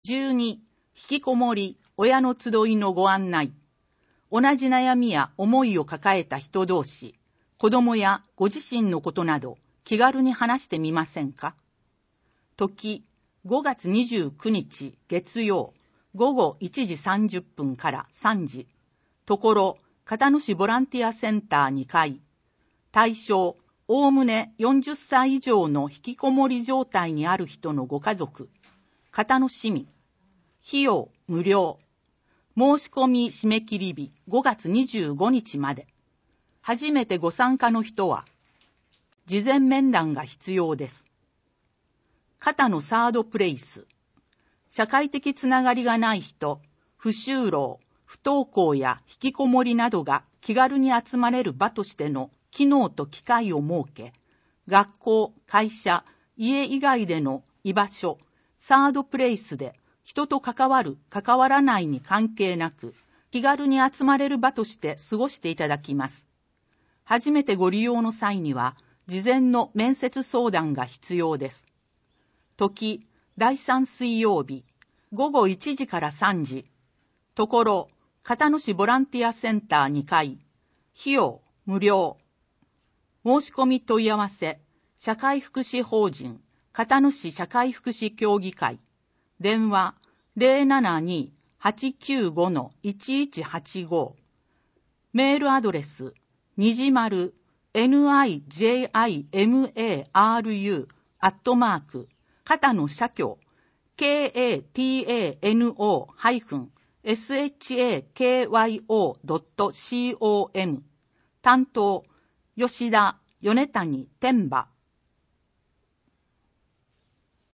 12、引きこもり、親の集いのご案内。同じ悩みや思いを抱えた人同士、子供やご自身のことなど気軽に話してみませんか？時、5月29日月曜、午後1時30分から3時。ところ、片野市ボランティアセンター2階。対象、おおむね40歳以上の引きこもり状態にある人のご家族。片野市民。費用無料。申し込み締め切り日5月25日まで。初めてご参加の人は、事前面談が必要です。片野サードプレイス。社会的つながりがない人、不就労、不登校や引きこもりなどが気軽に集まれる場としての機能と機会を設け、学校、会社、家以外での居場所、サードプレイスで人と関わる、関わらないに関係なく、気軽に集まれる場として過ごしていただきます。初めてご利用の際には、事前の面接相談が必要です。時、第3水曜日、午後1時から3時。ところ、片野市ボランティアセンター2階。費用無料。申し込み問い合わせ、社会福祉法人、片野市社会福祉協議会。電話、072-895-1185。メールアドレス、にじまる、nijimaru、片野社協、katano-shakyo.com。担当、吉田、米谷、天馬。